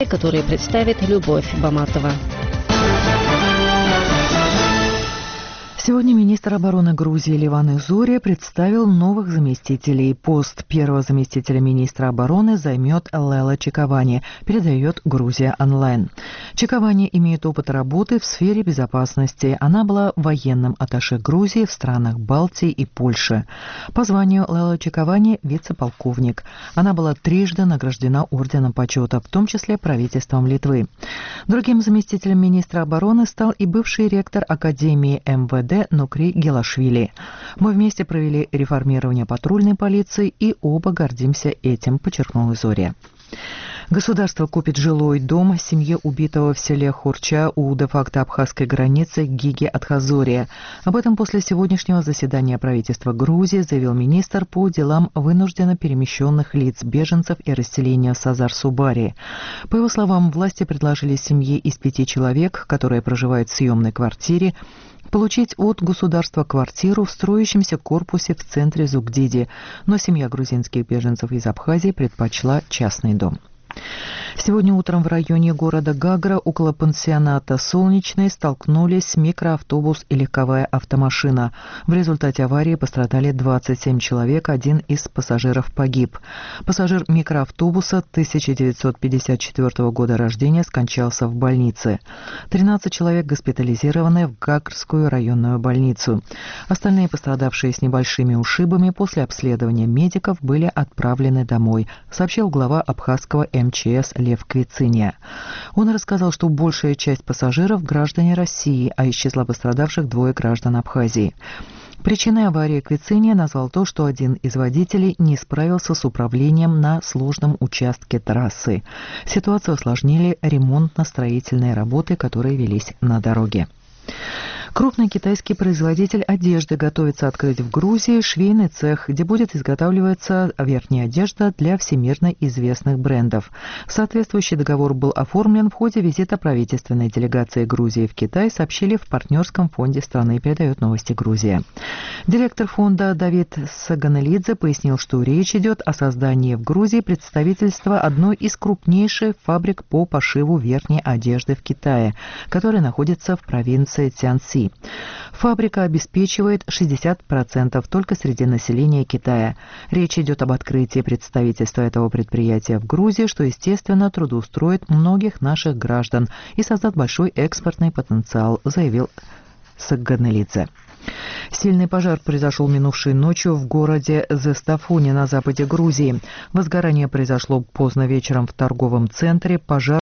которые представит Любовь Баматова. Сегодня министр обороны Грузии Ливан Изурия представил новых заместителей. Пост первого заместителя министра обороны займет Лела Чекавани, передает Грузия онлайн. Чекавани имеет опыт работы в сфере безопасности. Она была военным атташе Грузии в странах Балтии и Польши. По званию Лела Чекавани – вице-полковник. Она была трижды награждена орденом почета, в том числе правительством Литвы. Другим заместителем министра обороны стал и бывший ректор Академии МВД Нукри Гелашвили. Мы вместе провели реформирование патрульной полиции и оба гордимся этим, подчеркнул Изурия. Государство купит жилой дом семье убитого в селе Хурча у де-факто абхазской границы Гиги Атхазория. Об этом после сегодняшнего заседания правительства Грузии заявил министр по делам вынужденно перемещенных лиц, беженцев и расселения Сазар-Субари. По его словам, власти предложили семье из 5 человек, которая проживает в съемной квартире, получить от государства квартиру в строящемся корпусе в центре Зугдиди, но семья грузинских беженцев из Абхазии предпочла частный дом. Сегодня утром в районе города Гагра около пансионата «Солнечный» столкнулись микроавтобус и легковая автомашина. В результате аварии пострадали 27 человек, один из пассажиров погиб. Пассажир микроавтобуса 1954 года рождения скончался в больнице. 13 человек госпитализированы в Гагрскую районную больницу. Остальные пострадавшие с небольшими ушибами после обследования медиков были отправлены домой, сообщил глава абхазского МЧС Лев Квициния. Он рассказал, что большая часть пассажиров – граждане России, а из числа пострадавших 2 граждан Абхазии. Причиной аварии Квициния назвал то, что один из водителей не справился с управлением на сложном участке трассы. Ситуацию осложнили ремонтно-строительные работы, которые велись на дороге. Крупный китайский производитель одежды готовится открыть в Грузии швейный цех, где будет изготавливаться верхняя одежда для всемирно известных брендов. Соответствующий договор был оформлен в ходе визита правительственной делегации Грузии в Китай, сообщили в партнерском фонде страны, передает новости Грузия. Директор фонда Давид Саганелидзе пояснил, что речь идет о создании в Грузии представительства одной из крупнейших фабрик по пошиву верхней одежды в Китае, которая находится в провинции Цзянси. Фабрика обеспечивает 60% только среди населения Китая. Речь идет об открытии представительства этого предприятия в Грузии, что, естественно, трудоустроит многих наших граждан и создаст большой экспортный потенциал, заявил Саганелидзе. Сильный пожар произошел минувшей ночью в городе Зестафуни на западе Грузии. Возгорание произошло поздно вечером в торговом центре. Пожар